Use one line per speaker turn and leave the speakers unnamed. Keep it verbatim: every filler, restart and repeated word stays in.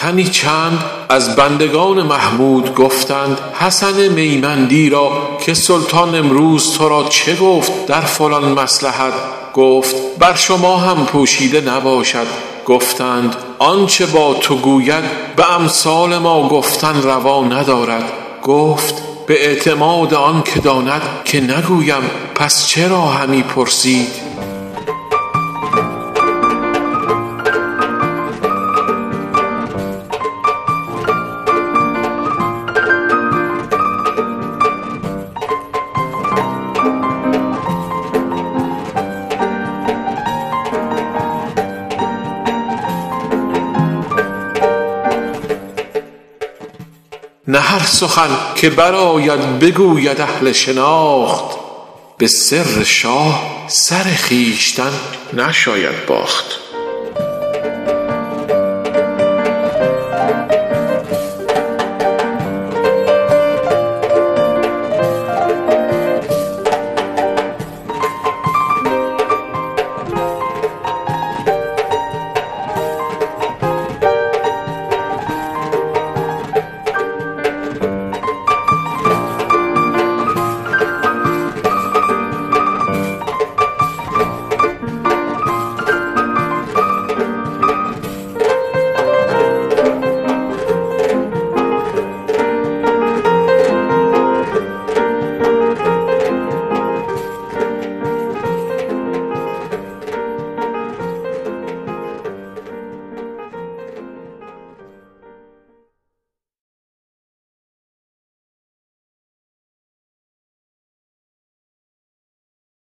تنی چند از بندگان محمود گفتند حسن میمندی را که سلطان امروز تو را چه گفت در فلان مصلحت؟ گفت بر شما هم پوشیده نباشد. گفتند آنچه با تو گوید به امثال ما گفتن روا ندارد. گفت به اعتماد آن که داند که نگویم، پس چرا همی پرسید؟ نه هر سخن که برآید بگوید اهل شناخت، به سر شاه سر خویشتن نشاید باخت.